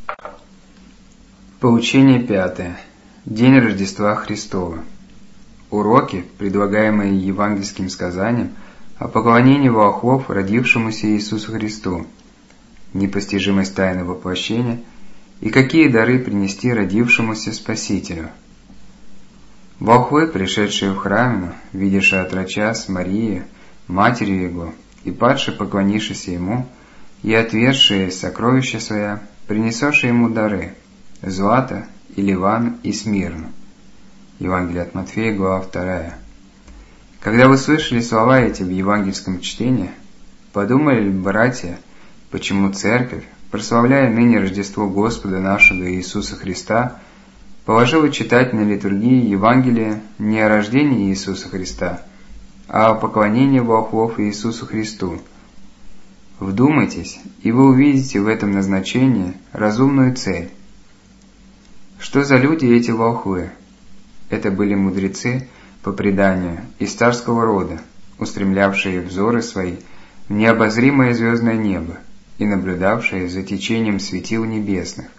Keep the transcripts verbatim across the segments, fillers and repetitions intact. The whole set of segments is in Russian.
Поучение пятое. День Рождества Христова. Уроки, предлагаемые евангельским сказанием о поклонении волхвов родившемуся Иисусу Христу, непостижимость тайны воплощения и какие дары принести родившемуся Спасителю. Волхвы, пришедшие в храмину, видевши отроча с Марией, матерью Его, и падшие поклонившиеся Ему, и отвергшие сокровища Своя, принесшие Ему дары – злато, и ливан, и смирну. Евангелие от Матфея, глава вторая. Когда вы слышали слова эти в евангельском чтении, подумали ли, братья, почему Церковь, прославляя ныне Рождество Господа нашего Иисуса Христа, положила читать на литургии Евангелие не о рождении Иисуса Христа, а о поклонении волхвов Иисусу Христу? Вдумайтесь, и вы увидите в этом назначении разумную цель. Что за люди эти волхвы? Это были мудрецы, по преданию, из царского рода, устремлявшие взоры свои в необозримое звездное небо и наблюдавшие за течением светил небесных.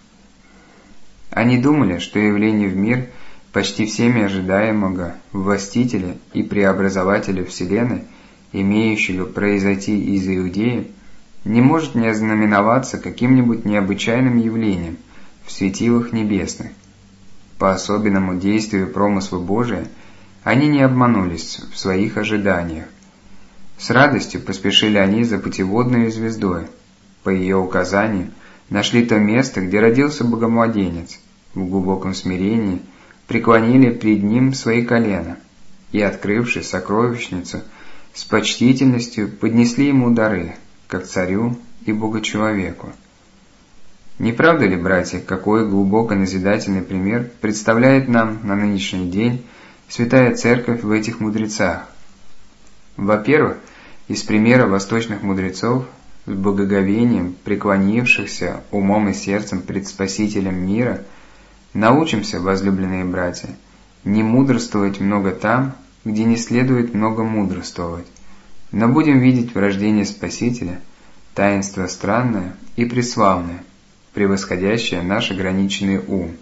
Они думали, что явление в мир почти всеми ожидаемого властителя и преобразователя Вселенной, имеющего произойти из Иудеи, не может не ознаменоваться каким-нибудь необычайным явлением в светилах небесных. По особенному действию промысла Божия они не обманулись в своих ожиданиях. С радостью поспешили они за путеводной звездой. По ее указанию нашли то место, где родился Богомладенец, в глубоком смирении преклонили пред Ним свои колена и, открывши сокровищницу, с почтительностью поднесли Ему дары, как царю и богочеловеку. Не правда ли, братья, какой глубоко назидательный пример представляет нам на нынешний день Святая Церковь в этих мудрецах? Во-первых, из примера восточных мудрецов, с благоговением преклонившихся умом и сердцем пред Спасителем мира, научимся, возлюбленные братья, не мудрствовать много там, где не следует много мудрствовать, но будем видеть в рождении Спасителя таинство странное и преславное, превосходящее наш ограниченный ум.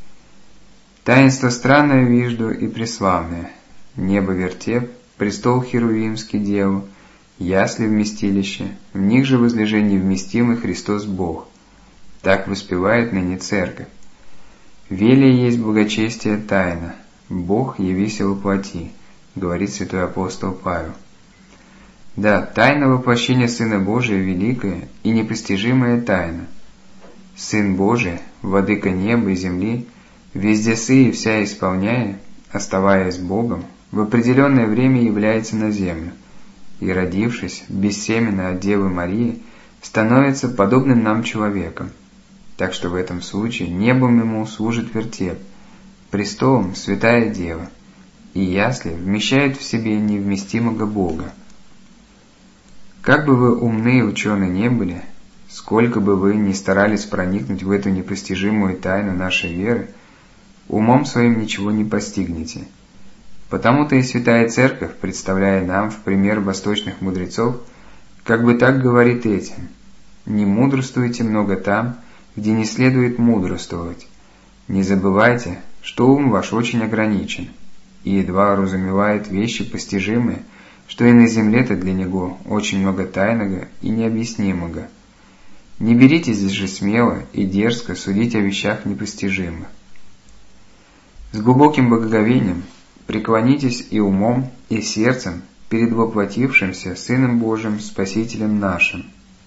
Таинство странное вижду и преславное: небо вертеп, престол херувимский деву, ясли вместилище, в них же возлежит невместимый Христос Бог. Так воспевает ныне Церковь. Велие есть благочестие тайна, Бог явися воплоти, говорит святой апостол Павел. Да, тайна воплощения Сына Божия великая и непостижимая тайна. Сын Божий, владыка неба и земли, везде сы и вся исполняя, оставаясь Богом, в определенное время является на землю, и, родившись бессеменно от Девы Марии, становится подобным нам человеком. Так что в этом случае небом ему служит вертеп, престолом Святая Дева, и ясли вмещает в себе невместимого Бога. Как бы вы умны и учены не были, сколько бы вы ни старались проникнуть в эту непостижимую тайну нашей веры, умом своим ничего не постигнете. Потому-то и Святая Церковь, представляя нам в пример восточных мудрецов, как бы так говорит этим: не мудрствуйте много там, где не следует мудрствовать. Не забывайте, что ум ваш очень ограничен, и едва разумевает вещи постижимые, что и на земле-то для него очень много тайного и необъяснимого. Не беритесь же смело и дерзко судить о вещах непостижимых. С глубоким благоговением преклонитесь и умом, и сердцем перед воплотившимся Сыном Божиим, Спасителем нашим.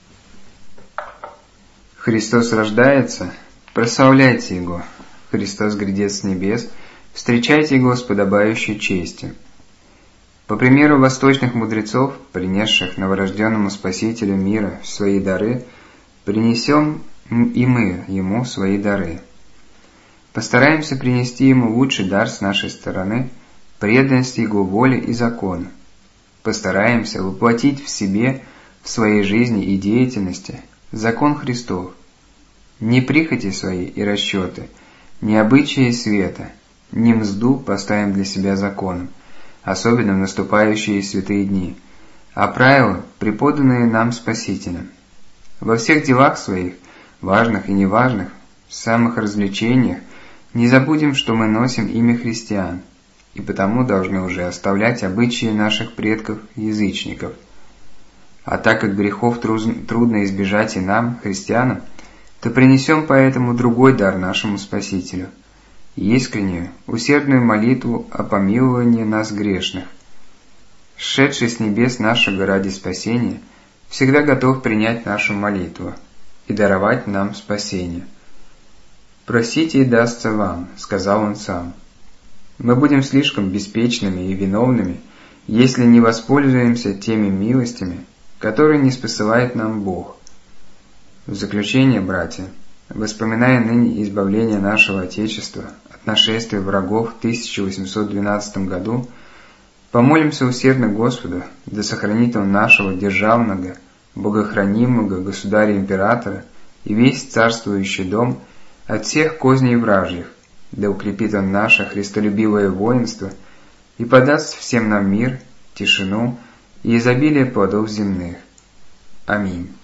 Христос рождается, прославляйте Его. Христос грядет с небес, встречайте Его с подобающей честью. По примеру восточных мудрецов, принесших новорожденному Спасителю мира свои дары, принесем и мы Ему свои дары. Постараемся принести Ему лучший дар с нашей стороны – преданность Его воле и закону. Постараемся воплотить в себе, в своей жизни и деятельности, закон Христов. Не прихоти свои и расчеты, не обычаи света, не мзду поставим для себя законом, особенно в наступающие святые дни, а правила, преподанные нам Спасителем. Во всех делах своих, важных и неважных, в самых развлечениях не забудем, что мы носим имя христиан, и потому должны уже оставлять обычаи наших предков-язычников. А так как грехов трудно избежать и нам, христианам, то принесем поэтому другой дар нашему Спасителю – искреннюю, усердную молитву о помиловании нас грешных. Сшедший с небес нашего ради спасения всегда готов принять нашу молитву и даровать нам спасение. «Просите, и дастся вам», – сказал он сам. Мы будем слишком беспечными и виновными, если не воспользуемся теми милостями, которые ниспосылает нам Бог. В заключение, братья, воспоминая ныне избавление нашего Отечества от нашествия врагов в тысяча восемьсот двенадцатом году, помолимся усердно Господу, да сохранит Он нашего державного, богохранимого государя-императора и весь царствующий дом от всех козней вражьих, да укрепит Он наше христолюбивое воинство и подаст всем нам мир, тишину и изобилие плодов земных. Аминь.